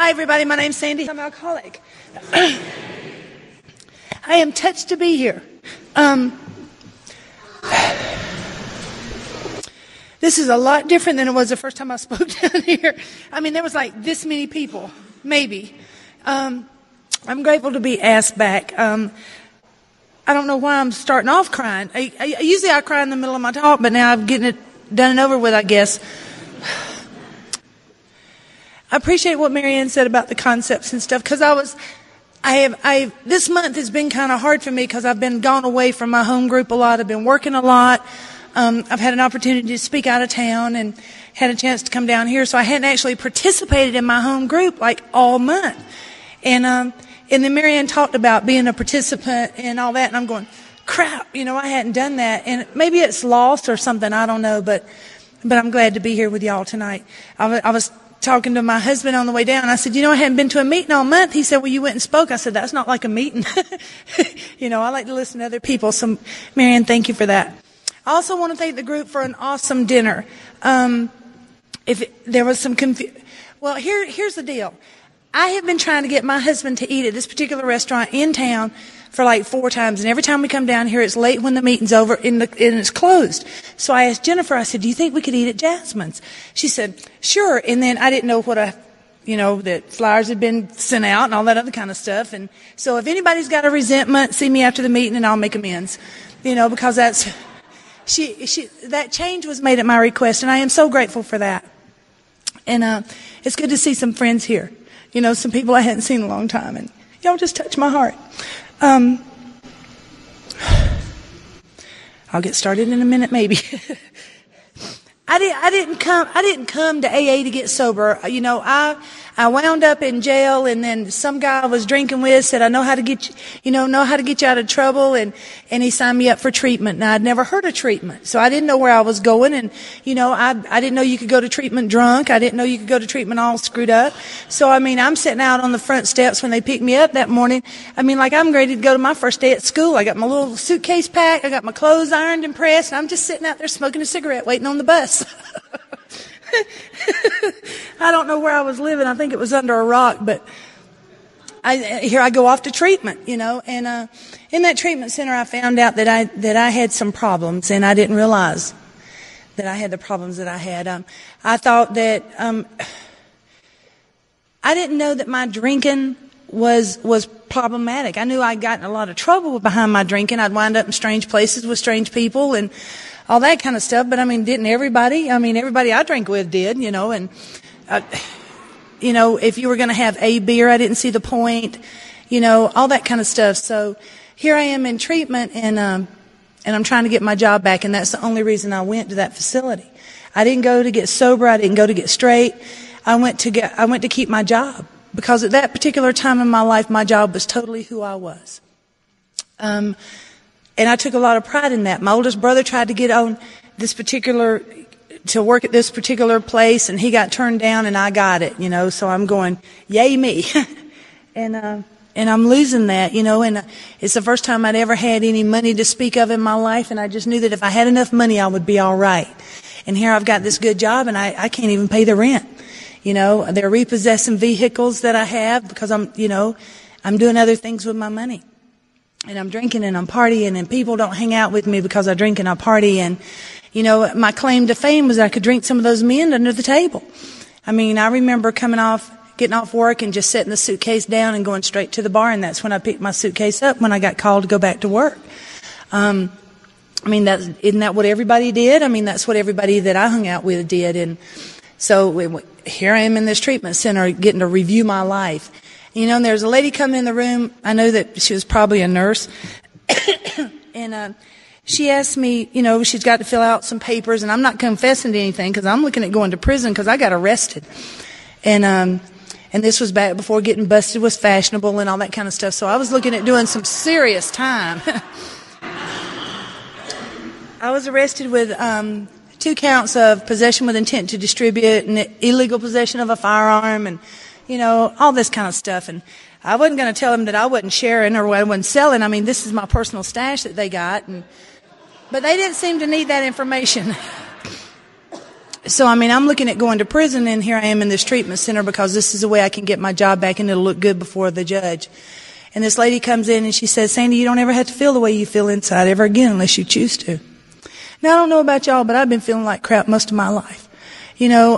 Hi, everybody. My name's Sandy. I'm alcoholic. I am touched to be here. This is a lot different than it was the first time I spoke down here. I mean, there was like this many people, maybe. I'm grateful to be asked back. I don't know why I'm starting off crying. Usually I cry in the middle of my talk, but now I'm getting it done and over with, I guess. I appreciate what Marianne said about the concepts and stuff, because this month has been kind of hard for me because I've been gone away from my home group a lot. I've been working a lot. I've had an opportunity to speak out of town and had a chance to come down here, so I hadn't actually participated in my home group like all month. And then Marianne talked about being a participant and all that, and I'm going, crap, I hadn't done that. And maybe it's lost or something, I don't know, but I'm glad to be here with y'all tonight. I was talking to my husband on the way down. I said, I hadn't been to a meeting all month. He said, well, you went and spoke. I said, that's not like a meeting. I like to listen to other people. So, Marianne, thank you for that. I also want to thank the group for an awesome dinner. If there was some well, here's the deal. I have been trying to get my husband to eat at this particular restaurant in town for like 4 times. And every time we come down here, it's late when the meeting's over and it's closed. So I asked Jennifer, I said, do you think we could eat at Jasmine's? She said, sure. And then I didn't know that flyers had been sent out and all that other kind of stuff. And so if anybody's got a resentment, see me after the meeting and I'll make amends. Because that change was made at my request, and I am so grateful for that. And it's good to see some friends here. Some people I hadn't seen in a long time, and y'all just touch my heart. I'll get started in a minute, maybe. I didn't come to AA to get sober. I wound up in jail, and then some guy I was drinking with said, I know how to get you out of trouble, and he signed me up for treatment. Now, I'd never heard of treatment, so I didn't know where I was going, and, I didn't know you could go to treatment drunk. I didn't know you could go to treatment all screwed up. So, I'm sitting out on the front steps when they picked me up that morning. Like I'm ready to go to my first day at school. I got my little suitcase packed. I got my clothes ironed and pressed, and I'm just sitting out there smoking a cigarette waiting on the bus. I don't know where I was living. I think it was under a rock, but here I go off to treatment, and in that treatment center I found out that I had some problems, and I didn't realize that I had the problems that I had. I thought that I didn't know that my drinking was problematic. I knew I'd gotten a lot of trouble behind my drinking. I'd wind up in strange places with strange people and all that kind of stuff. But didn't everybody? Everybody I drank with did, and, if you were going to have a beer, I didn't see the point, all that kind of stuff. So here I am in treatment, and I'm trying to get my job back. And that's the only reason I went to that facility. I didn't go to get sober. I didn't go to get straight. I went to keep my job, because at that particular time in my life, my job was totally who I was. And I took a lot of pride in that. My oldest brother tried to get on to work at this particular place, and he got turned down, and I got it, so I'm going, yay me. and I'm losing that, and it's the first time I'd ever had any money to speak of in my life, and I just knew that if I had enough money, I would be all right. And here I've got this good job, and I can't even pay the rent. They're repossessing vehicles that I have because I'm doing other things with my money. And I'm drinking and I'm partying, and people don't hang out with me because I drink and I party. And, my claim to fame was I could drink some of those men under the table. I remember getting off work and just setting the suitcase down and going straight to the bar. And that's when I picked my suitcase up when I got called to go back to work. Isn't that what everybody did? That's what everybody that I hung out with did. And so here I am in this treatment center getting to review my life. And there's a lady coming in the room. I know that she was probably a nurse. And she asked me, she's got to fill out some papers. And I'm not confessing to anything because I'm looking at going to prison because I got arrested. And this was back before getting busted was fashionable and all that kind of stuff. So I was looking at doing some serious time. I was arrested with 2 counts of possession with intent to distribute and illegal possession of a firearm and all this kind of stuff. And I wasn't going to tell them that I wasn't sharing or I wasn't selling. This is my personal stash that they got. But they didn't seem to need that information. So, I mean, I'm looking at going to prison, and here I am in this treatment center because this is the way I can get my job back and it'll look good before the judge. And this lady comes in and she says, Sandy, you don't ever have to feel the way you feel inside ever again unless you choose to. Now, I don't know about y'all, but I've been feeling like crap most of my life. You know,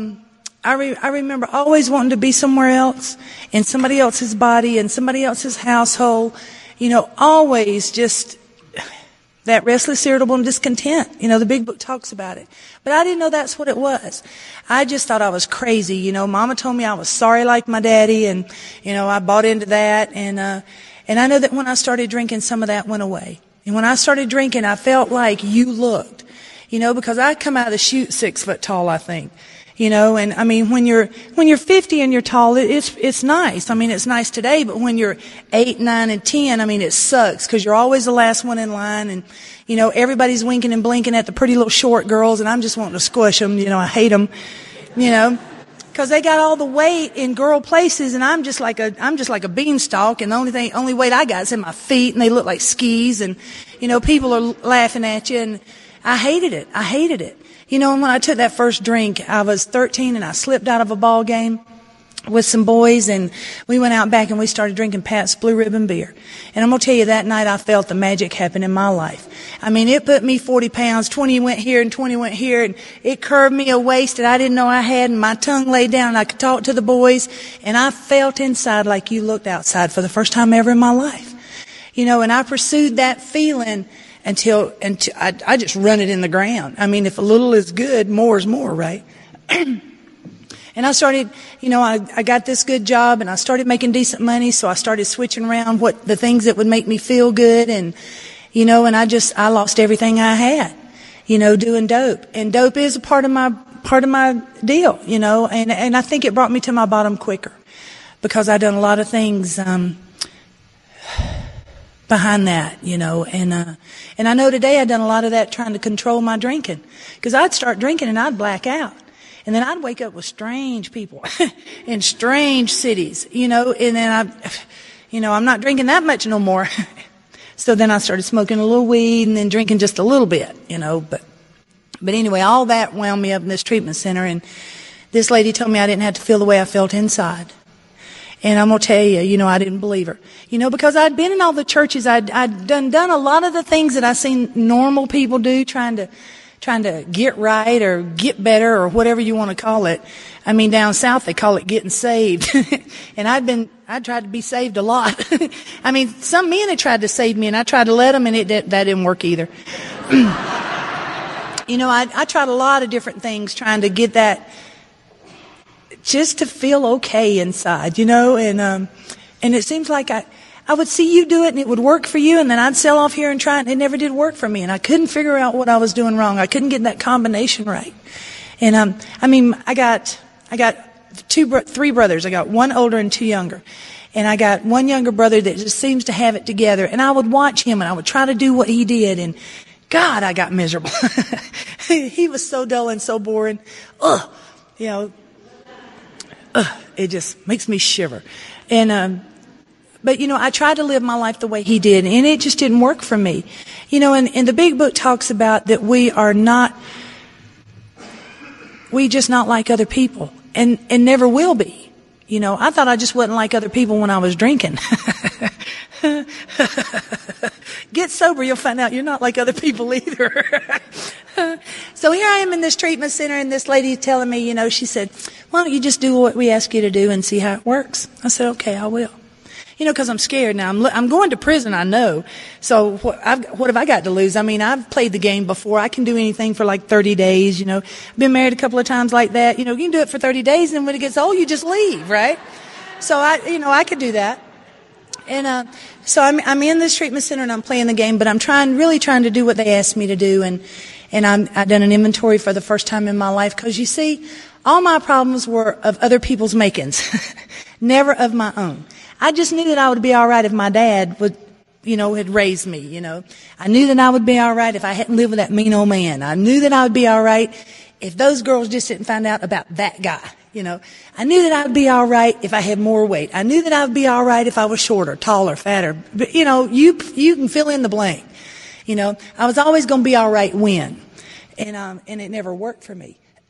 I remember always wanting to be somewhere else, in somebody else's body, in somebody else's household. You know, always just that restless, irritable, and discontent. You know, the big book talks about it. But I didn't know that's what it was. I just thought I was crazy. You know, Mama told me I was sorry like my daddy, and, you know, I bought into that. And I know that when I started drinking, some of that went away. And when I started drinking, I felt like you looked. You know, because I come out of the chute 6 foot tall, I think. You know, and I mean, when you're 50 and you're tall, it's nice. I mean, it's nice today, but when you're 8, 9, and 10, I mean, it sucks because you're always the last one in line, and, you know, everybody's winking and blinking at the pretty little short girls, and I'm just wanting to squish them. You know, I hate them, you know, because they got all the weight in girl places, and I'm just like a beanstalk, and the only weight I got is in my feet, and they look like skis, and, you know, people are laughing at you, and I hated it. You know, and when I took that first drink, I was 13 and I slipped out of a ball game with some boys, and we went out back and we started drinking Pat's Blue Ribbon beer. And I'm going to tell you, that night I felt the magic happen in my life. I mean, it put me 40 pounds, 20 went here and 20 went here, and it curved me a waist that I didn't know I had, and my tongue laid down and I could talk to the boys, and I felt inside like you looked outside for the first time ever in my life. You know, and I pursued that feeling until I just run it in the ground. I mean, if a little is good, more is more, right? And I started, you know, I got this good job and I started making decent money, so I started switching around the things that would make me feel good, and, you know, and I lost everything I had, you know, doing dope. And dope is a part of my deal, you know, and I think it brought me to my bottom quicker because I'd done a lot of things, behind that, you know, and I know today I'd done a lot of that trying to control my drinking, because I'd start drinking and I'd black out, and then I'd wake up with strange people in strange cities, you know, and then I'm not drinking that much no more. So then I started smoking a little weed and then drinking just a little bit, you know, but anyway, all that wound me up in this treatment center, and this lady told me I didn't have to feel the way I felt inside. And I'm going to tell you, you know, I didn't believe her. You know, because I'd been in all the churches. I'd done a lot of the things that I seen normal people do, trying to get right or get better or whatever you want to call it. I mean, down south they call it getting saved. And I tried to be saved a lot. I mean, some men had tried to save me, and I tried to let them, and that didn't work either. You know, I tried a lot of different things trying to get that, just to feel okay inside, you know, and it seems like I would see you do it and it would work for you, and then I'd sail off here and try it, and it never did work for me, and I couldn't figure out what I was doing wrong. I couldn't get that combination right. And I mean, I got 3 brothers. I got 1 older and 2 younger. And I got 1 younger brother that just seems to have it together, and I would watch him and I would try to do what he did, and God, I got miserable. He was so dull and so boring. You know, it just makes me shiver. And, but you know, I tried to live my life the way he did, and it just didn't work for me. You know, and the big book talks about that we just not like other people, and never will be. You know, I thought I just wasn't like other people when I was drinking. Get sober, you'll find out you're not like other people either. So here I am in this treatment center, and this lady telling me, you know, she said, why don't you just do what we ask you to do and see how it works? I said, okay, I will. You know, because I'm scared now. I'm going to prison, I know. So what have I got to lose? I mean, I've played the game before. I can do anything for like 30 days, you know. I've been married a couple of times like that. You know, you can do it for 30 days, and when it gets old, you just leave, right? So I could do that. And so I'm in this treatment center and I'm playing the game, but I'm really trying to do what they asked me to do. And I've done an inventory for the first time in my life, because you see, all my problems were of other people's makings, never of my own. I just knew that I would be all right if my dad had raised me, you know. I knew that I would be all right if I hadn't lived with that mean old man. I knew that I would be all right if those girls just didn't find out about that guy, you know. I knew that I would be all right if I had more weight. I knew that I would be all right if I was shorter, taller, fatter. But, you know, you can fill in the blank. You know, I was always going to be all right when. And it never worked for me.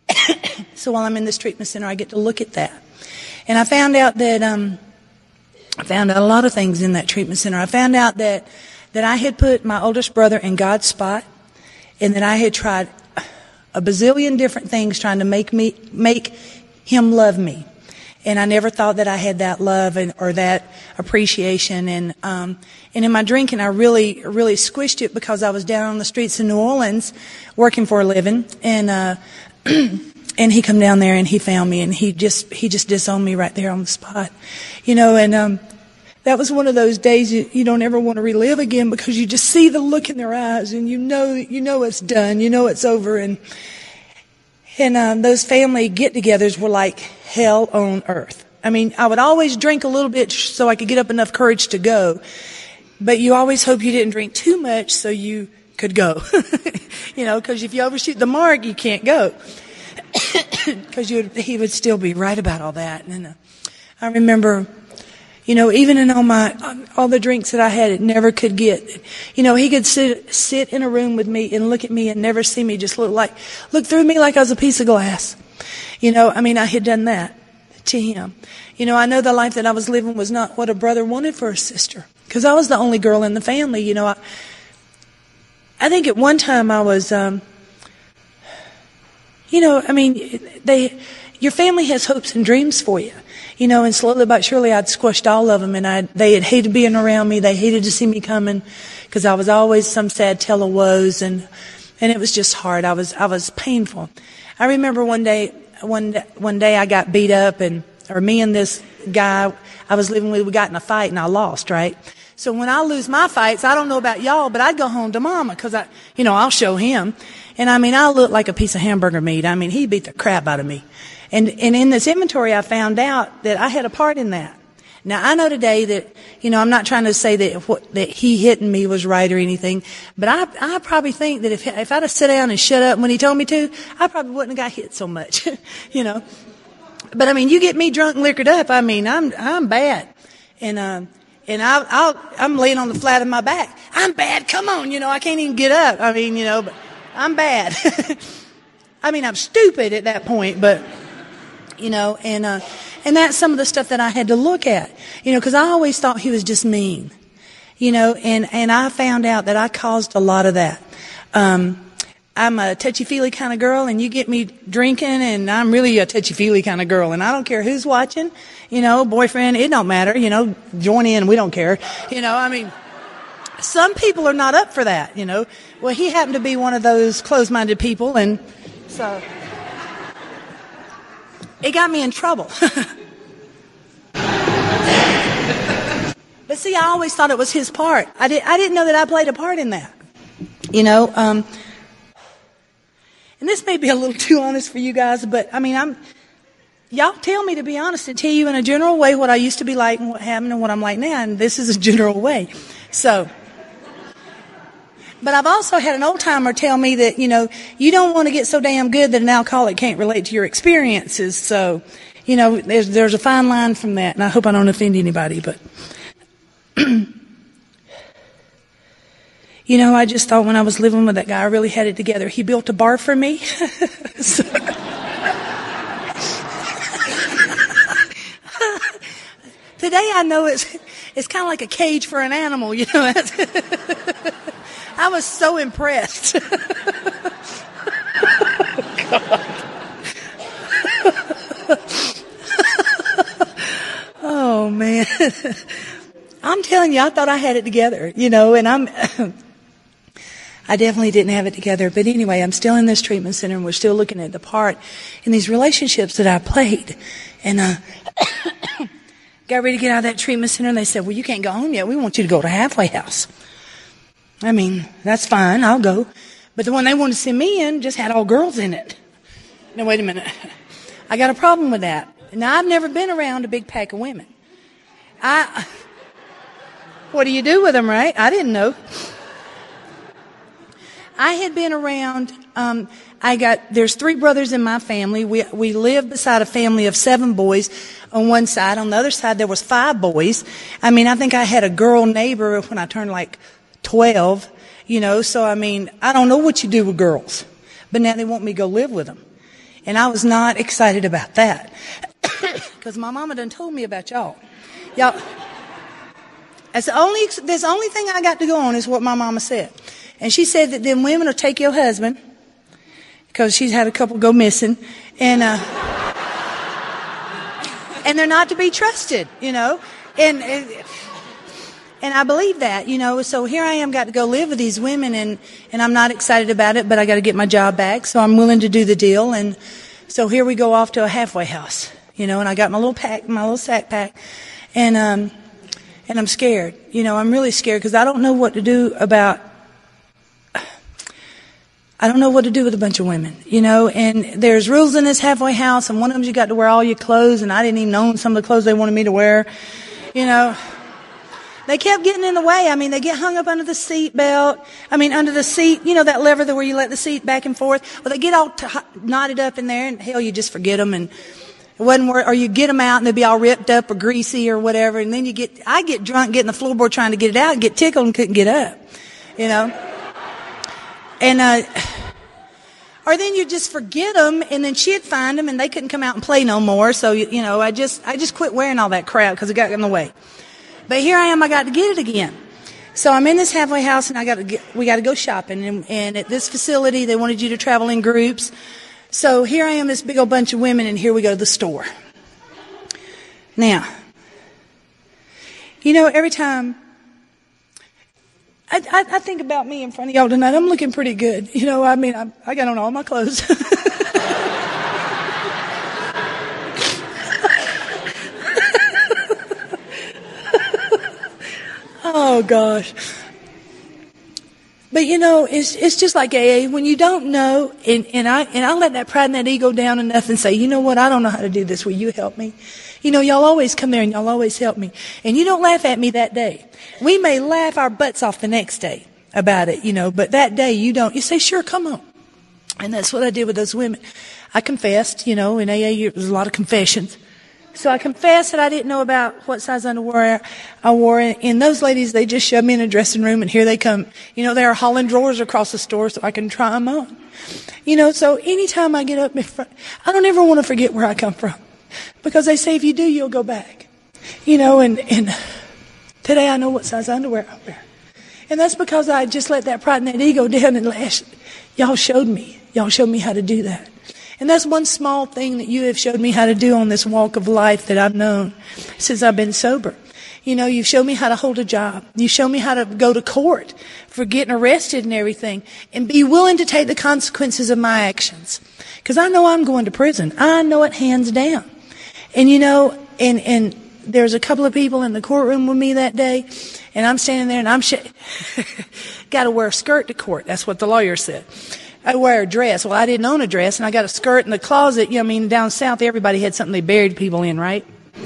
So while I'm in this treatment center, I get to look at that. And I found out that, I found out a lot of things in that treatment center. I found out that I had put my oldest brother in God's spot, and that I had tried a bazillion different things trying to make him love me. And I never thought that I had that love or that appreciation. And in my drinking, I really squished it because I was down on the streets of New Orleans working for a living. And he come down there and he found me, and he just disowned me right there on the spot. And that was one of those days you don't ever want to relive again, because you just see the look in their eyes, and you know it's done, it's over. And those family get-togethers were like hell on earth. I mean, I would always drink a little bit so I could get up enough courage to go, but you always hope you didn't drink too much so you could go. Because if you overshoot the mark, you can't go. Because he would still be right about all that. And I remember, even in all the drinks that I had, it never could get. He could sit in a room with me and look at me and never see me, just look through me like I was a piece of glass. I had done that to him. I know the life that I was living was not what a brother wanted for a sister, because I was the only girl in the family. I think at one time I was, your family has hopes and dreams for you. And slowly but surely I'd squashed all of them, and they had hated being around me. They hated to see me coming, because I was always some sad tale of woes, and it was just hard. I was painful. I remember one day I got beat up, or me and this guy I was living with, we got in a fight and I lost, right? So when I lose my fights, I don't know about y'all, but I'd go home to Mama, because I'll show him. And I looked like a piece of hamburger meat. He beat the crap out of me. And in this inventory, I found out that I had a part in that. Now, I know today that, I'm not trying to say that he hitting me was right or anything, but I probably think that if I'd have sat down and shut up when he told me to, I probably wouldn't have got hit so much, But you get me drunk and liquored up, I'm bad. And I'm laying on the flat of my back. I'm bad. Come on, I can't even get up. But I'm bad. I'm stupid at that point, but, and that's some of the stuff that I had to look at, because I always thought he was just mean, and I found out that I caused a lot of that. I'm a touchy-feely kind of girl, and you get me drinking, and I'm really a touchy-feely kind of girl, and I don't care who's watching, boyfriend, it don't matter, join in, we don't care, some people are not up for that, Well, he happened to be one of those closed-minded people, and so it got me in trouble. But see, I always thought it was his part. I didn't know that I played a part in that. And this may be a little too honest for you guys, but y'all tell me to be honest and tell you in a general way what I used to be like and what happened and what I'm like now, and this is a general way. So, but I've also had an old timer tell me that, you don't want to get so damn good that an alcoholic can't relate to your experiences. So, there's a fine line from that, and I hope I don't offend anybody, but I just thought when I was living with that guy, I really had it together. He built a bar for me. So, today I know it's kind of like a cage for an animal, I was so impressed. Oh, man. I'm telling you, I thought I had it together, and I definitely didn't have it together. But anyway, I'm still in this treatment center, and we're still looking at the part in these relationships that I played. And got ready to get out of that treatment center, and they said, well, you can't go home yet. We want you to go to Halfway House. That's fine. I'll go. But the one they wanted to send me in just had all girls in it. Now, wait a minute. I got a problem with that. Now, I've never been around a big pack of women. What do you do with them, right? I didn't know. I had been around, there's 3 brothers in my family. We lived beside a family of 7 boys on one side. On the other side, there was 5 boys. I think I had a girl neighbor when I turned like 12, so I don't know what you do with girls. But now they want me to go live with them. And I was not excited about that. Because my mama done told me about y'all. Y'all, there's the only thing I got to go on is what my mama said. And she said that them women will take your husband, because she's had a couple go missing, and they're not to be trusted, and I believe that, so here I am, got to go live with these women, and I'm not excited about it, but I got to get my job back, so I'm willing to do the deal. And so here we go off to a halfway house, and I got my little sack pack, and I'm scared, I'm really scared, because I don't know what to do with a bunch of women, and there's rules in this halfway house, and one of them you got to wear all your clothes, and I didn't even own some of the clothes they wanted me to wear, They kept getting in the way. They get hung up under the seat belt. Under the seat, that lever where you let the seat back and forth. Well, they get all knotted up in there, and hell, you just forget them, and it wasn't worth, or you get them out and they'd be all ripped up or greasy or whatever, and then I get drunk getting the floorboard trying to get it out and get tickled and couldn't get up, and, or then you just forget them, and then she'd find them, and they couldn't come out and play no more. So, I just quit wearing all that crap because it got in the way. But here I am, I got to get it again. So I'm in this halfway house, and we got to go shopping. And at this facility, they wanted you to travel in groups. So here I am, this big old bunch of women, and here we go to the store. Now, every time I think about me in front of y'all tonight, I'm looking pretty good. I got on all my clothes. Oh, gosh. But, it's just like AA. When you don't know, and I let that pride and that ego down enough and say, you know what, I don't know how to do this. Will you help me? Y'all always come there and y'all always help me. And you don't laugh at me that day. We may laugh our butts off the next day about it, but that day you don't. You say, sure, come on. And that's what I did with those women. I confessed, in AA, there's a lot of confessions. So I confessed that I didn't know about what size underwear I wore. And those ladies, they just shoved me in a dressing room, and here they come. They are hauling drawers across the store so I can try them on. So anytime I get up in front, I don't ever want to forget where I come from. Because they say if you do, you'll go back. And today I know what size underwear I wear. And that's because I just let that pride and that ego down, and y'all showed me how to do that. And that's one small thing that you have showed me how to do on this walk of life that I've known since I've been sober. You've shown me how to hold a job. You show me how to go to court for getting arrested and everything, and be willing to take the consequences of my actions. Because I know I'm going to prison. I know it hands down. And and there's a couple of people in the courtroom with me that day, and I'm standing there and I'm got to wear a skirt to court. That's what the lawyer said. I wear a dress. Well, I didn't own a dress, and I got a skirt in the closet. Down south, everybody had something they buried people in, right?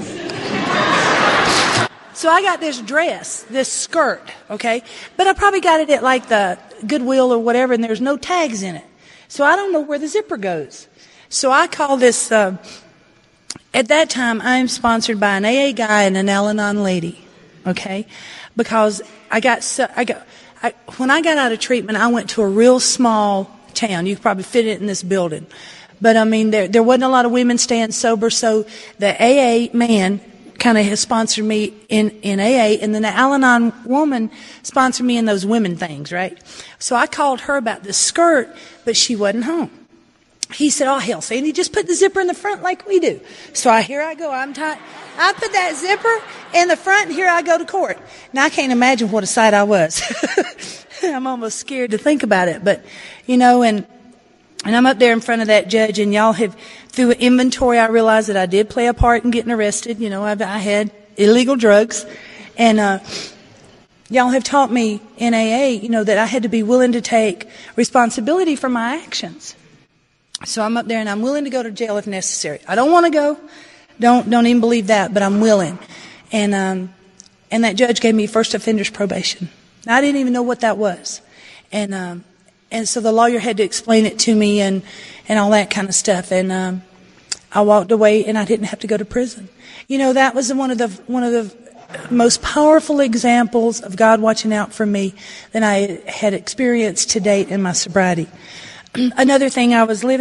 So I got this dress, this skirt, okay? But I probably got it at like the Goodwill or whatever, and there's no tags in it. So I don't know where the zipper goes. So I call this, at that time, I'm sponsored by an AA guy and an Al-Anon lady, okay? Because when I got out of treatment, I went to a real small town. You could probably fit it in this building. But there wasn't a lot of women staying sober, so the AA man kind of has sponsored me in AA, and then the Al-Anon woman sponsored me in those women things, right? So I called her about this skirt, but she wasn't home. He said, oh, hell, Sandy, just put the zipper in the front like we do. So here I go. I put that zipper in the front, and here I go to court. Now, I can't imagine what a sight I was. I'm almost scared to think about it. But, and I'm up there in front of that judge, and y'all have, through inventory, I realized that I did play a part in getting arrested. I had illegal drugs. And y'all have taught me in AA, that I had to be willing to take responsibility for my actions. So I'm up there, and I'm willing to go to jail if necessary. I don't want to go. Don't even believe that, but I'm willing. And that judge gave me first offender's probation. Now, I didn't even know what that was. And so the lawyer had to explain it to me and all that kind of stuff. And I walked away, and I didn't have to go to prison. That was one of the most powerful examples of God watching out for me that I had experienced to date in my sobriety. Another thing, I was living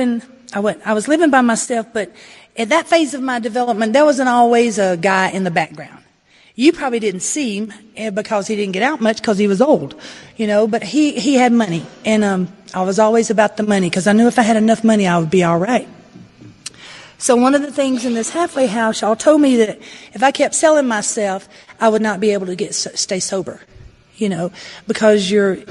I was living by myself, but at that phase of my development, there wasn't always a guy in the background. You probably didn't see him because he didn't get out much because he was old, but he had money. And I was always about the money because I knew if I had enough money, I would be all right. So one of the things in this halfway house, y'all told me that if I kept selling myself, I would not be able to stay sober, because you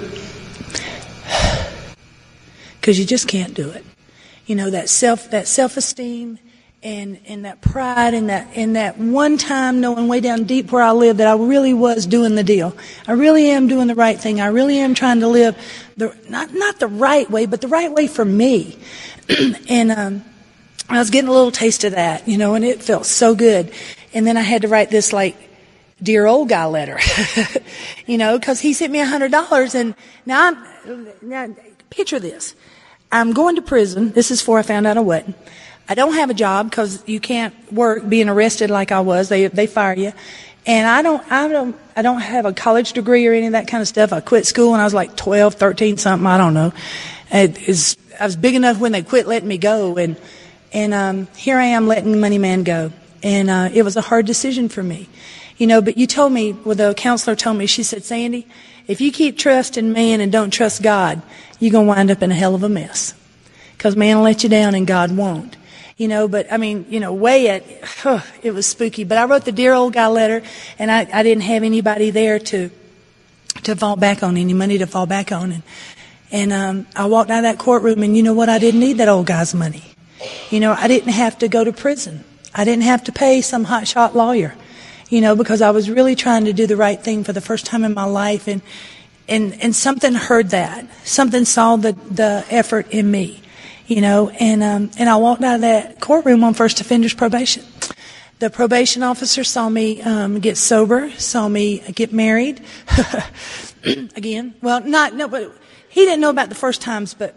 just can't do it. That self-esteem and that pride and that one time knowing way down deep where I live that I really was doing the deal. I really am doing the right thing. I really am trying to live not the right way, but the right way for me. And I was getting a little taste of that, and it felt so good. And then I had to write this dear old guy letter, because he sent me $100. And now picture this. I'm going to prison. This is before I found out I wasn't. I don't have a job because you can't work being arrested like I was. They fire you. And I don't have a college degree or any of that kind of stuff. I quit school when I was like 12, 13 something. I don't know. I was big enough when they quit letting me go. And here I am letting the money man go. And it was a hard decision for me. But you told me, the counselor told me, she said, Sandy, if you keep trusting man and don't trust God, you're going to wind up in a hell of a mess. Because man will let you down and God won't. But it was spooky. But I wrote the dear old guy letter, and I didn't have anybody there to fall back on, any money to fall back on. And I walked out of that courtroom, and you know what? I didn't need that old guy's money. I didn't have to go to prison. I didn't have to pay some hotshot lawyer, because I was really trying to do the right thing for the first time in my life. And something heard that. Something saw the effort in me. And I walked out of that courtroom on first offender's probation. The probation officer saw me get sober, saw me get married again. Well, but he didn't know about the first times, but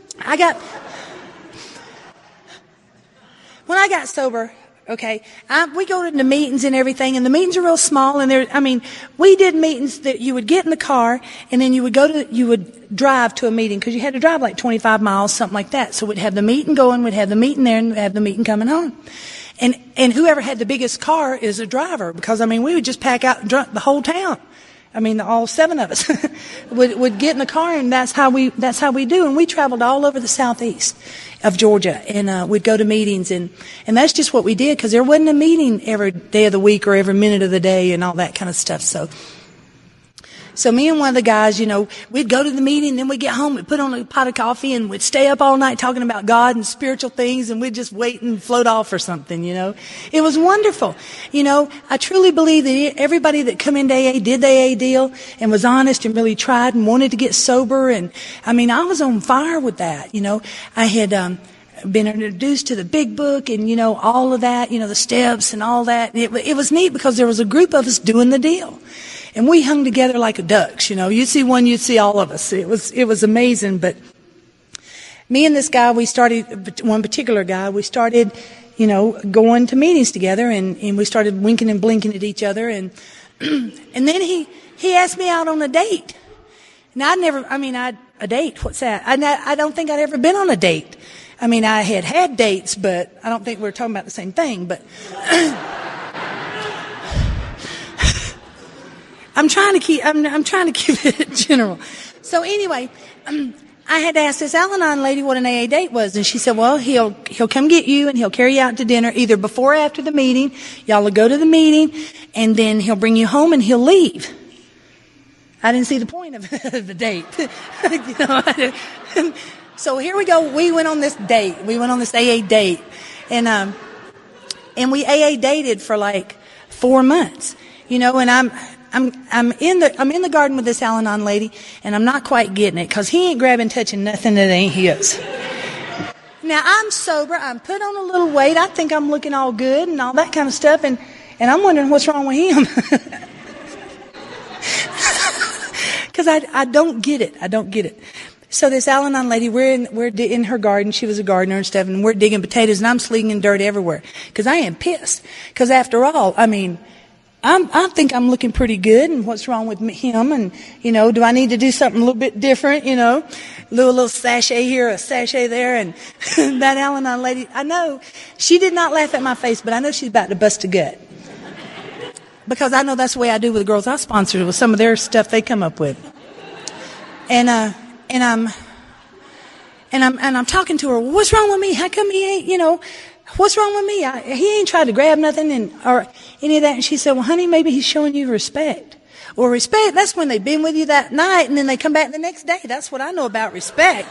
when I got sober, okay, we go to the meetings and everything, and the meetings are real small, and we did meetings that you would get in the car, and then you would drive to a meeting, because you had to drive like 25 miles, something like that. So we'd have the meeting going, we'd have the meeting there, and we'd have the meeting coming home. And whoever had the biggest car is a driver, because, we would just pack out the whole town. All 7 of us would get in the car, and that's how we do. And we traveled all over the southeast of Georgia, and we'd go to meetings, and that's just what we did, because there wasn't a meeting every day of the week or every minute of the day and all that kind of stuff. So me and one of the guys, we'd go to the meeting, then we'd get home, we'd put on a pot of coffee, and we'd stay up all night talking about God and spiritual things, and we'd just wait and float off or something, It was wonderful. I truly believe that everybody that come into AA did the AA deal and was honest and really tried and wanted to get sober. And, I was on fire with that, I had been introduced to the big book and, all of that, the steps and all that. It was neat because there was a group of us doing the deal. And we hung together like ducks, You'd see one, you'd see all of us. It was amazing. But me and this guy, one particular guy, we started, going to meetings together, and we started winking and blinking at each other. And then he asked me out on a date. Now a date, what's that? I don't think I'd ever been on a date. I had dates, but I don't think we're talking about the same thing. But I'm trying to keep it general. So anyway, I had asked this Al-Anon lady what an AA date was, and she said, well, he'll come get you and he'll carry you out to dinner either before or after the meeting. Y'all will go to the meeting, and then he'll bring you home and he'll leave. I didn't see the point of the date. So here we go. We went on this date. We went on this AA date, and we AA dated for like 4 months, and I'm in the garden with this Al-Anon lady, and I'm not quite getting it, because he ain't grabbing, touching nothing that ain't his. Now, I'm sober. I'm put on a little weight. I think I'm looking all good and all that kind of stuff, and I'm wondering what's wrong with him. Because I don't get it. I don't get it. So this Al-Anon lady, we're in her garden. She was a gardener and stuff, and we're digging potatoes, and I'm slinging dirt everywhere, because I am pissed. Because after all, I think I'm looking pretty good, and what's wrong with him? And, do I need to do something a little bit different, little sachet here, a sachet there. And that Al-Anon lady, I know she did not laugh at my face, but I know she's about to bust a gut. Because I know that's the way I do with the girls I sponsor, with some of their stuff they come up with. And I'm talking to her. Well, what's wrong with me? How come he ain't, what's wrong with me? He ain't tried to grab nothing or any of that. And she said, well, honey, maybe he's showing you respect. Well, respect, that's when they've been with you that night and then they come back the next day. That's what I know about respect,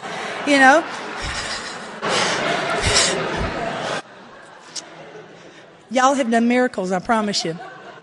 Y'all have done miracles, I promise you.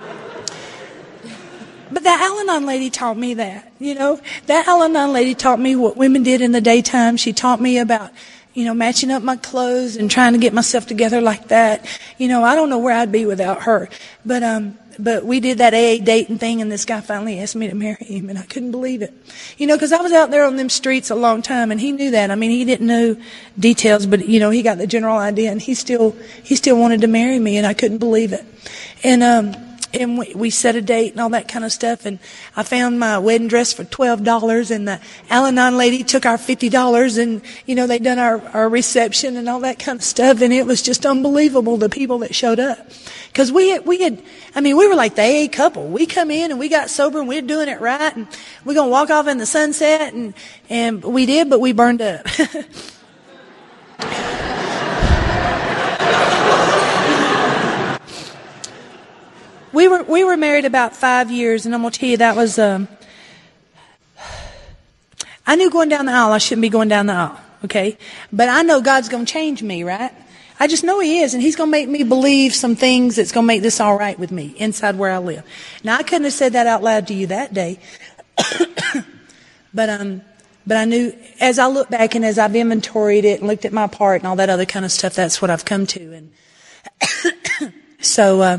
But that Al-Anon lady taught me that, That Al-Anon lady taught me what women did in the daytime. She taught me about, matching up my clothes and trying to get myself together like that. I don't know where I'd be without her. But we did that AA dating thing, and this guy finally asked me to marry him, and I couldn't believe it. Because I was out there on them streets a long time, and he knew that. I mean, he didn't know details, but, he got the general idea, and he still wanted to marry me, and I couldn't believe it. And we set a date and all that kind of stuff. And I found my wedding dress for $12, and the Al-Anon lady took our $50, and, they done our reception and all that kind of stuff. And it was just unbelievable, the people that showed up. Cause we were like the AA couple. We come in and we got sober and we're doing it right. And we're going to walk off in the sunset. And we did, but we burned up. We were married about 5 years, and I'm going to tell you that was, I knew going down the aisle I shouldn't be going down the aisle, okay? But I know God's going to change me, right? I just know He is, and He's going to make me believe some things that's going to make this all right with me inside where I live. Now, I couldn't have said that out loud to you that day. But I knew, as I look back and as I've inventoried it and looked at my part and all that other kind of stuff, that's what I've come to. And so,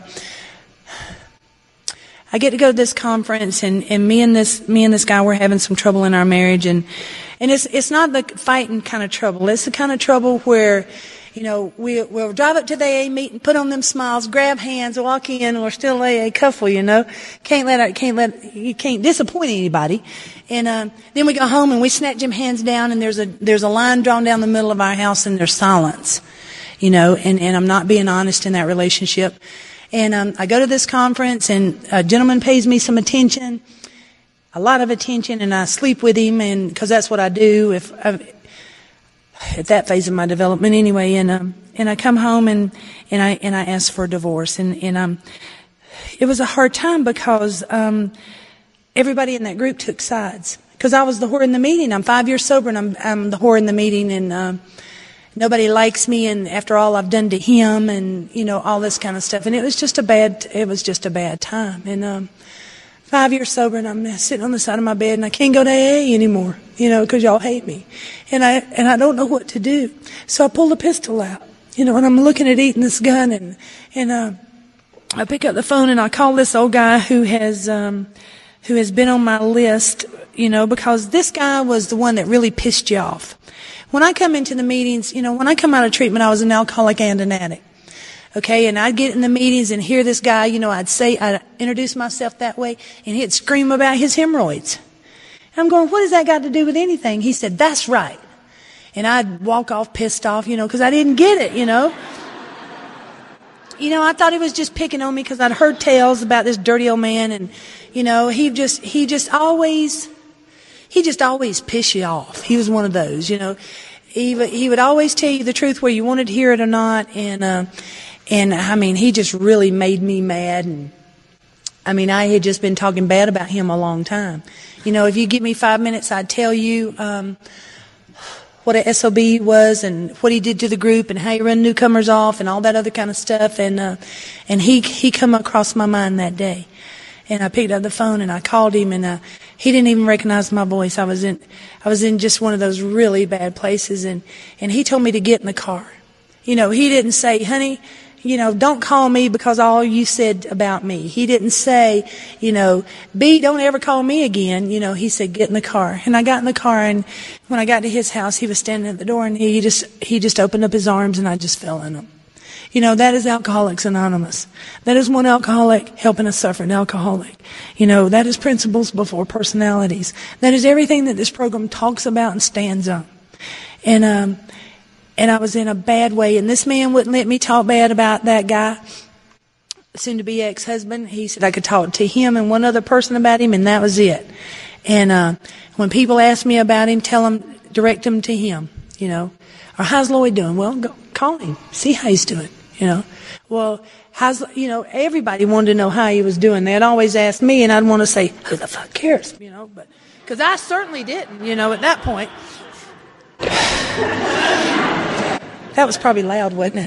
I get to go to this conference, and me and this guy, we're having some trouble in our marriage, and it's not the fighting kind of trouble. It's the kind of trouble where, we'll drive up to the AA meeting, put on them smiles, grab hands, walk in, and we're still AA couple, You can't disappoint anybody. And then we go home and we snatch them hands down, and there's a line drawn down the middle of our house, and there's silence, and I'm not being honest in that relationship. And I go to this conference, and a gentleman pays me some attention, a lot of attention, and I sleep with him, and because that's what I do at that phase of my development anyway. And I come home and I ask for a divorce, and it was a hard time because everybody in that group took sides. Because I was the whore in the meeting. I'm 5 years sober, and I'm the whore in the meeting, and nobody likes me, and after all I've done to him, and all this kind of stuff. And it was just a bad time. And 5 years sober, and I'm sitting on the side of my bed, and I can't go to AA anymore, because y'all hate me, and I don't know what to do. So I pull the pistol out, and I'm looking at eating this gun, and I pick up the phone and I call this old guy who has been on my list, because this guy was the one that really pissed you off. When I come into the meetings, when I come out of treatment, I was an alcoholic and an addict. Okay, and I'd get in the meetings and hear this guy, I'd introduce myself that way, and he'd scream about his hemorrhoids. And I'm going, what has that got to do with anything? He said, that's right. And I'd walk off pissed off, because I didn't get it, I thought he was just picking on me because I'd heard tales about this dirty old man, and, he just always piss you off. He was one of those, He would always tell you the truth whether you wanted to hear it or not, and he just really made me mad, and I had just been talking bad about him a long time. If you give me 5 minutes, I'd tell you what a SOB was, and what he did to the group, and how he run newcomers off, and all that other kind of stuff. And he come across my mind that day. And I picked up the phone and I called him, and he didn't even recognize my voice. I was in just one of those really bad places, and he told me to get in the car. He didn't say, honey, don't call me because all you said about me. He didn't say, B, don't ever call me again. He said, get in the car. And I got in the car, and when I got to his house, he was standing at the door, and he just opened up his arms, and I just fell in them. That is Alcoholics Anonymous. That is one alcoholic helping a suffering alcoholic. That is Principles Before Personalities. That is everything that this program talks about and stands on. And I was in a bad way, and this man wouldn't let me talk bad about that guy, soon to be ex-husband. He said I could talk to him and one other person about him, and that was it. And when people ask me about him, direct them to him, Or how's Lloyd doing? Well, go call him, see how he's doing, Well, everybody wanted to know how he was doing. They'd always ask me, and I'd want to say, who the fuck cares, but because I certainly didn't, at that point. That was probably loud, wasn't it?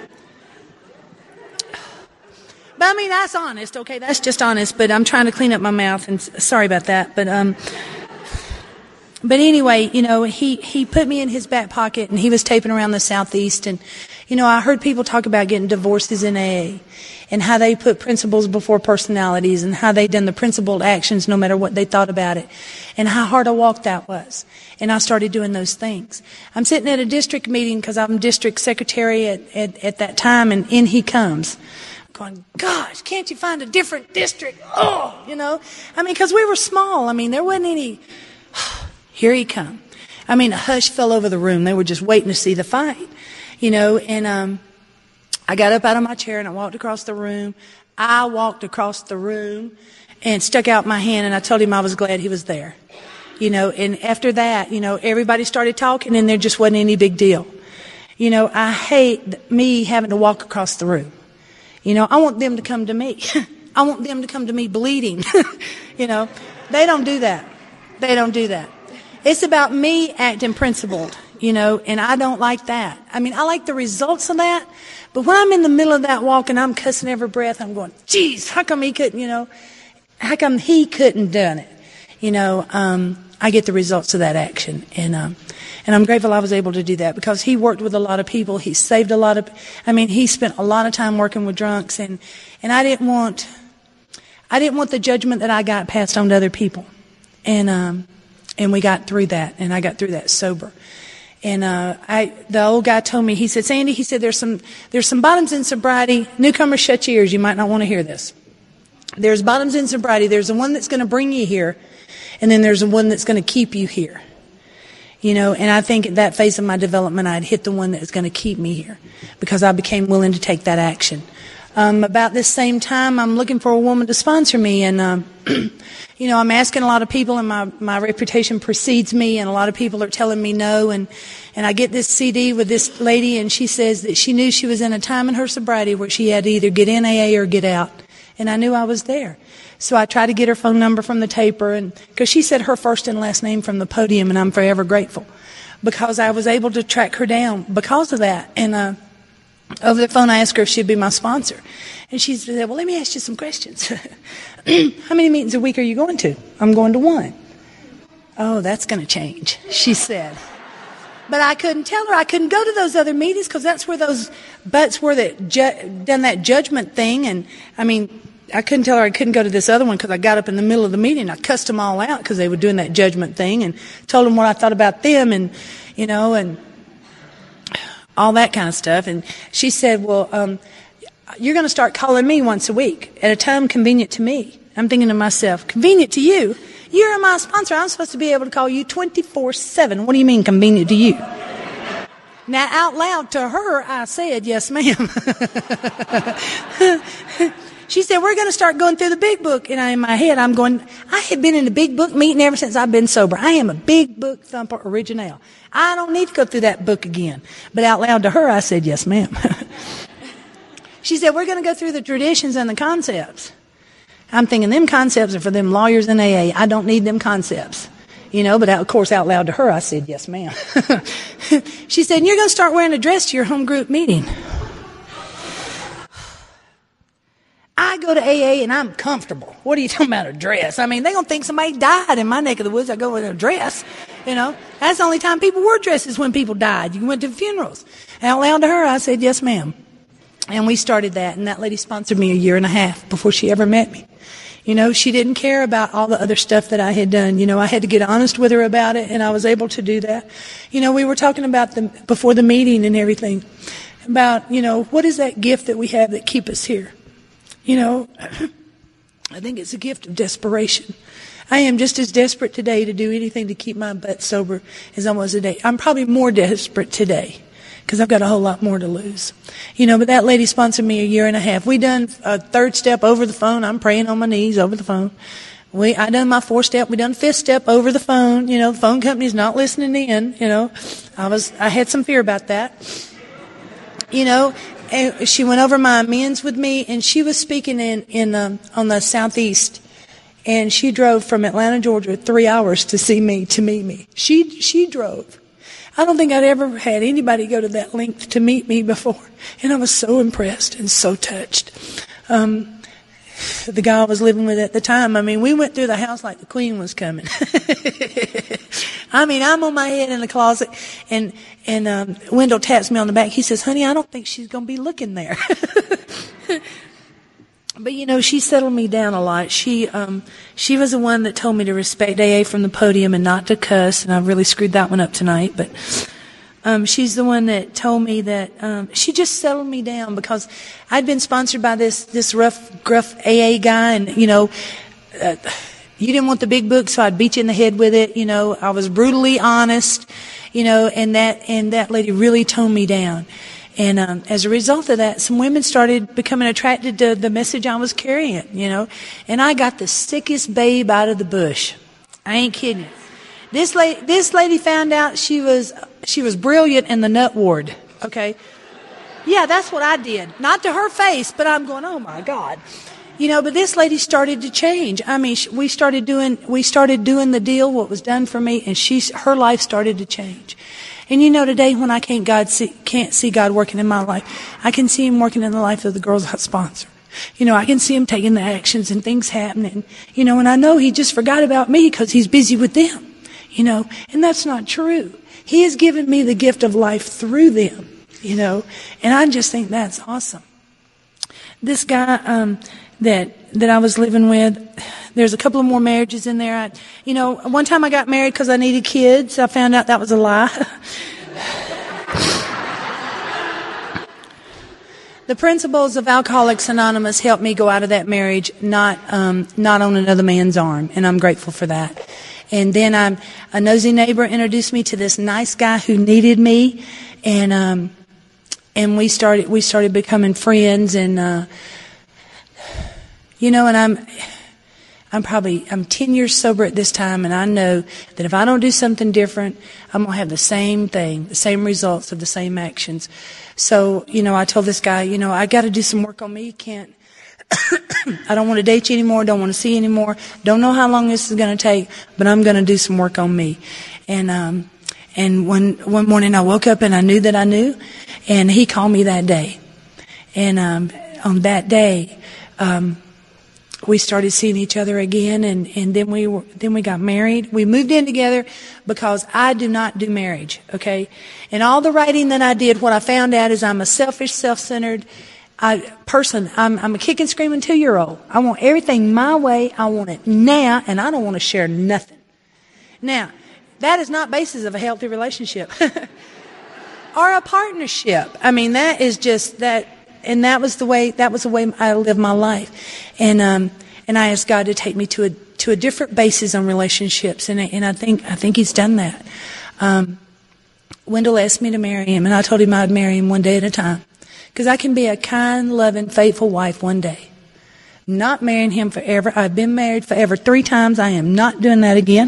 But that's honest, okay? That's just honest, but I'm trying to clean up my mouth, and sorry about that. But anyway, he put me in his back pocket, and he was taping around the Southeast, and, I heard people talk about getting divorces in AA, and how they put principles before personalities, and how they done the principled actions no matter what they thought about it, and how hard a walk that was. And I started doing those things. I'm sitting at a district meeting because I'm district secretary at that time, and in he comes. Going, gosh, can't you find a different district? Oh, because we were small. There wasn't any. Here he come. A hush fell over the room. They were just waiting to see the fight, and I got up out of my chair and I walked across the room. I walked across the room and stuck out my hand, and I told him I was glad he was there, and after that, everybody started talking, and there just wasn't any big deal. I hate me having to walk across the room. I want them to come to me. I want them to come to me bleeding. They don't do that. They don't do that. It's about me acting principled, and I don't like that. I like the results of that, but when I'm in the middle of that walk and I'm cussing every breath, I'm going, geez, how come he couldn't, how come he couldn't done it? I get the results of that action, and I'm grateful I was able to do that, because he worked with a lot of people. He saved a lot of, he spent a lot of time working with drunks, and I didn't want the judgment that I got passed on to other people. And we got through that, and I got through that sober. And the old guy told me, he said, Sandy, he said, there's some bottoms in sobriety. Newcomers, shut your ears. You might not want to hear this. There's bottoms in sobriety. There's the one that's going to bring you here, and then there's the one that's going to keep you here. And I think at that phase of my development, I'd hit the one that was going to keep me here, because I became willing to take that action. About this same time, I'm looking for a woman to sponsor me, and I'm asking a lot of people, and my reputation precedes me, and a lot of people are telling me no, and I get this CD with this lady, and she says that she knew she was in a time in her sobriety where she had to either get in AA or get out, and I knew I was there. So I tried to get her phone number from the taper, and because she said her first and last name from the podium, and I'm forever grateful, because I was able to track her down because of that. And over the phone, I asked her if she'd be my sponsor, and she said, well, let me ask you some questions. How many meetings a week are you going to? I'm going to one. Oh, that's going to change, she said. But I couldn't tell her I couldn't go to those other meetings, because that's where those butts were that done that judgment thing. And I couldn't tell her I couldn't go to this other one, because I got up in the middle of the meeting. I cussed them all out because they were doing that judgment thing, and told them what I thought about them, and and all that kind of stuff. And she said, well, you're going to start calling me once a week at a time convenient to me. I'm thinking to myself, convenient to you? You're my sponsor. I'm supposed to be able to call you 24/7. What do you mean convenient to you? Now, out loud to her, I said, yes, ma'am. She said, we're going to start going through the big book. And in my head, I'm going, I have been in the big book meeting ever since I've been sober. I am a big book thumper original. I don't need to go through that book again. But out loud to her, I said, yes, ma'am. She said, we're going to go through the traditions and the concepts. I'm thinking them concepts are for them lawyers in AA. I don't need them concepts. But of course, out loud to her, I said, yes, ma'am. She said, you're going to start wearing a dress to your home group meeting. I go to AA and I'm comfortable. What are you talking about, a dress? They're going to think somebody died in my neck of the woods. I go in a dress. That's the only time people wore dresses, when people died. You went to funerals. Out loud to her, I said, yes, ma'am. And we started that, and that lady sponsored me 1.5 years before she ever met me. She didn't care about all the other stuff that I had done. I had to get honest with her about it, and I was able to do that. We were talking about before the meeting and everything. about, what is that gift that we have that keep us here? I think it's a gift of desperation. I am just as desperate today to do anything to keep my butt sober as I was today. I'm probably more desperate today because I've got a whole lot more to lose. But that lady sponsored me a year and a half. We done a 3rd step over the phone. I'm praying on my knees over the phone. I done my 4th step. We done 5th step over the phone. The phone company's not listening in. I had some fear about that. And she went over my amends with me, and she was speaking on the southeast, and she drove from Atlanta, Georgia, 3 hours to see me, to meet me. She drove. I don't think I'd ever had anybody go to that length to meet me before, and I was so impressed and so touched. The guy I was living with at the time, we went through the house like the Queen was coming. I'm on my head in the closet, and Wendell taps me on the back. He says, "Honey, I don't think she's going to be looking there." But she settled me down a lot. She was the one that told me to respect AA from the podium and not to cuss, and I really screwed that one up tonight. But she's the one that told me that she just settled me down because I'd been sponsored by this rough, gruff AA guy, and you didn't want the big book, so I'd beat you in the head with it. I was brutally honest, and that lady really toned me down. And as a result of that, some women started becoming attracted to the message I was carrying, And I got the sickest babe out of the bush. I ain't kidding you. This lady found out she was brilliant in the nut ward. Okay, yeah, that's what I did. Not to her face, but I'm going, oh my God. But this lady started to change. We started doing the deal, what was done for me, and her life started to change. And today when I can't see God working in my life, I can see Him working in the life of the girls I sponsor. I can see Him taking the actions and things happening. And I know He just forgot about me because He's busy with them. And that's not true. He has given me the gift of life through them. And I just think that's awesome. This guy that I was living with, there's a couple of more marriages in there. One time I got married because I needed kids. I found out that was a lie. The principles of Alcoholics Anonymous helped me go out of that marriage, not on another man's arm, and I'm grateful for that. And then a nosy neighbor introduced me to this nice guy who needed me, and we started becoming friends, and and I'm 10 years sober at this time, and I know that if I don't do something different, I'm going to have the same thing, the same results of the same actions. So, I told this guy, I got to do some work on me. I don't want to date you anymore, don't want to see you anymore, don't know how long this is going to take, but I'm going to do some work on me. And one morning I woke up and I knew that I knew, and he called me that day. And on that day, we started seeing each other again, and then we got married. We moved in together because I do not do marriage, okay? And all the writing that I did, what I found out is I'm a selfish, self-centered person. I'm a kick and screaming 2-year-old. I want everything my way. I want it now, and I don't want to share nothing. Now, that is not basis of a healthy relationship or a partnership. That is just that. And that was the way I lived my life. And I asked God to take me to a different basis on relationships. And I think He's done that. Wendell asked me to marry him, and I told him I'd marry him one day at a time. Because I can be a kind, loving, faithful wife one day. Not marrying him forever. I've been married forever 3 times. I am not doing that again.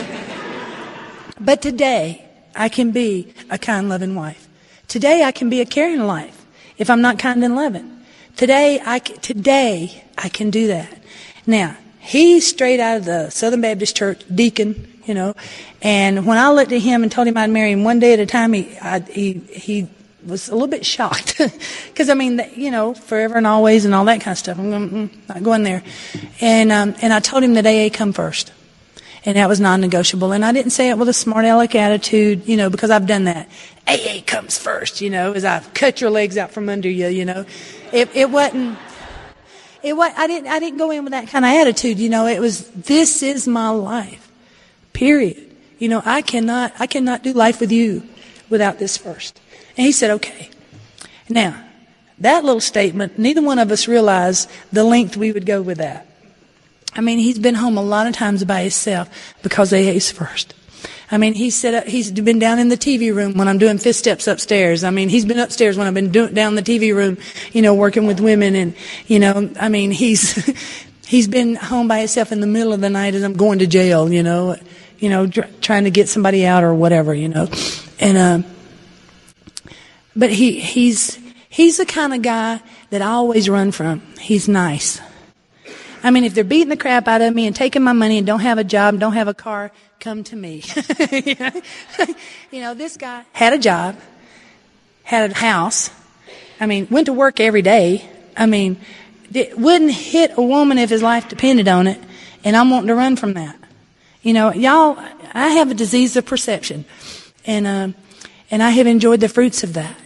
But today, I can be a kind, loving wife. Today, I can be a caring wife. If I'm not kind and loving. Today I can do that. Now, he's straight out of the Southern Baptist Church, deacon, and when I looked at him and told him I'd marry him one day at a time, he was a little bit shocked. Because, forever and always and all that kind of stuff. I'm not going there. And I told him that AA come first. And that was non-negotiable. And I didn't say it with a smart aleck attitude, because I've done that. AA comes first, as I've cut your legs out from under you, It wasn't, I didn't go in with that kind of attitude, It was, this is my life. Period. I cannot do life with you without this first. And he said, okay. Now, that little statement, neither one of us realized the length we would go with that. I mean, he's been home a lot of times by himself because AA's first. I mean, he's been down in the TV room when I'm doing fifth steps upstairs. I mean, he's been upstairs when I've been down in the TV room, working with women. And, I mean, he's been home by himself in the middle of the night as I'm going to jail, trying to get somebody out or whatever, And, but he's the kind of guy that I always run from. He's nice. I mean, if they're beating the crap out of me and taking my money and don't have a job, don't have a car, come to me. This guy had a job, had a house. I mean, went to work every day. I mean, wouldn't hit a woman if his life depended on it. And I'm wanting to run from that. Y'all, I have a disease of perception. And I have enjoyed the fruits of that,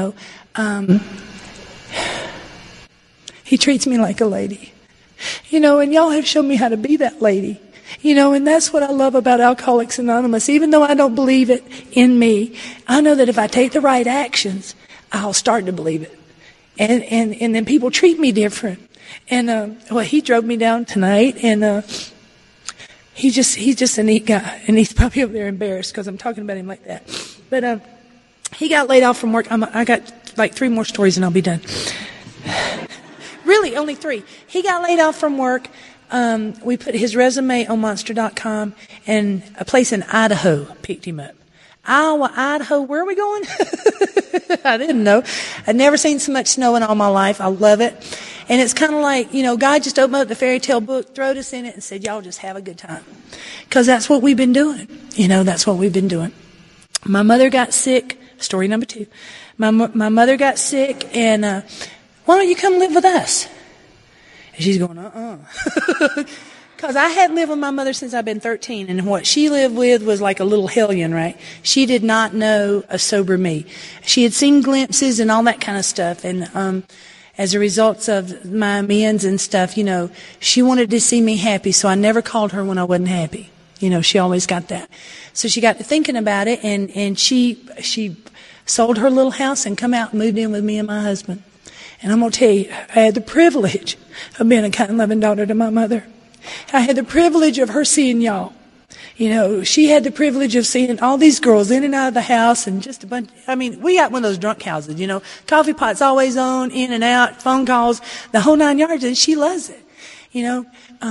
He treats me like a lady. And y'all have shown me how to be that lady. And that's what I love about Alcoholics Anonymous. Even though I don't believe it in me, I know that if I take the right actions, I'll start to believe it. And then people treat me different. And, he drove me down tonight and, he's just a neat guy. And he's probably over there embarrassed because I'm talking about him like that. But, he got laid off from work. I got like 3 more stories and I'll be done. Really, only 3. He got laid off from work. We put his resume on Monster.com, and a place in Idaho picked him up. Iowa, Idaho, where are we going? I didn't know. I'd never seen so much snow in all my life. I love it. And it's kind of like, God just opened up the fairy tale book, throwed us in it, and said, y'all just have a good time. Because that's what we've been doing. That's what we've been doing. My mother got sick. Story number 2. My mother got sick, and why don't you come live with us? And she's going, Because I hadn't lived with my mother since I've been 13, and what she lived with was like a little hellion, right? She did not know a sober me. She had seen glimpses and all that kind of stuff, and as a result of my amends and stuff, she wanted to see me happy, so I never called her when I wasn't happy. She always got that. So she got to thinking about it, and she sold her little house and come out and moved in with me and my husband. And I'm going to tell you, I had the privilege of being a kind, loving daughter to my mother. I had the privilege of her seeing y'all. She had the privilege of seeing all these girls in and out of the house and just a bunch. I mean, we got one of those drunk houses, coffee pots always on, in and out, phone calls, the whole 9 yards, and she loves it.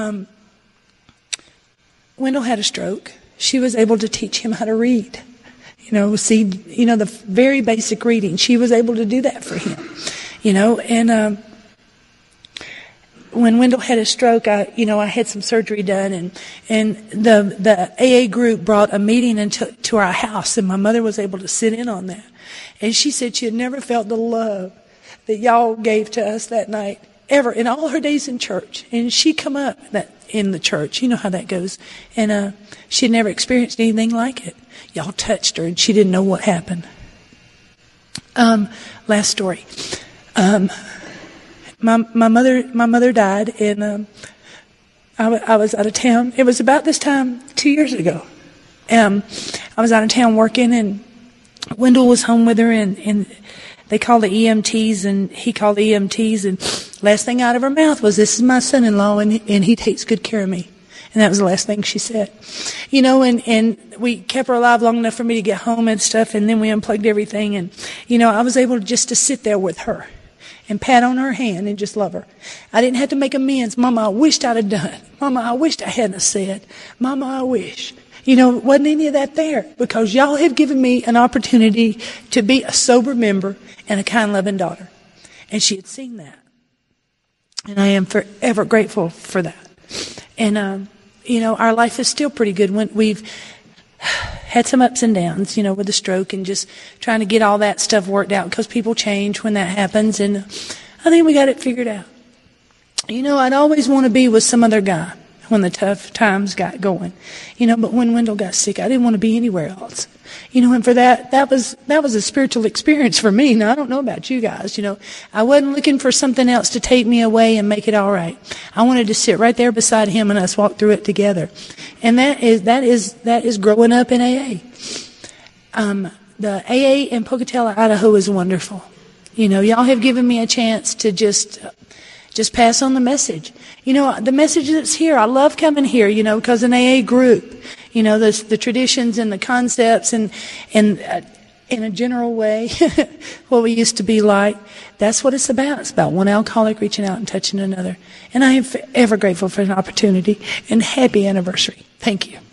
Wendell had a stroke. She was able to teach him how to read. The very basic reading. She was able to do that for him. And when Wendell had a stroke, I had some surgery done, and the AA group brought a meeting to our house, and my mother was able to sit in on that. And she said she had never felt the love that y'all gave to us that night, ever, in all her days in church. And she come up in the church. You know how that goes. And she had never experienced anything like it. Y'all touched her, and she didn't know what happened. Last story. My mother died, and I was out of town. It was about this time 2 years ago. I was out of town working, and Wendell was home with her, and they called the EMTs, and he called the EMTs, and last thing out of her mouth was, "This is my son-in-law, and he takes good care of me." And that was the last thing she said. And we kept her alive long enough for me to get home and stuff, and then we unplugged everything, and, I was able just to sit there with her and pat on her hand and just love her. I didn't have to make amends. Mama, I wished I'd have done. Mama, I wished I hadn't have said. Mama, I wish. Wasn't any of that there, because y'all have given me an opportunity to be a sober member and a kind, loving daughter. And she had seen that. And I am forever grateful for that. And, our life is still pretty good. We've had some ups and downs, with the stroke and just trying to get all that stuff worked out, because people change when that happens. And I think we got it figured out. I'd always want to be with some other guy when the tough times got going, but when Wendell got sick, I didn't want to be anywhere else, and for that was a spiritual experience for me. Now, I don't know about you guys, I wasn't looking for something else to take me away and make it all right. I wanted to sit right there beside him and us walk through it together. And that is growing up in AA. The AA in Pocatello, Idaho is wonderful. Y'all have given me a chance to just pass on the message. The message that's here, I love coming here, because an AA group, the traditions and the concepts and in a general way, what we used to be like, that's what it's about. It's about one alcoholic reaching out and touching another. And I am forever grateful for an opportunity, and happy anniversary. Thank you.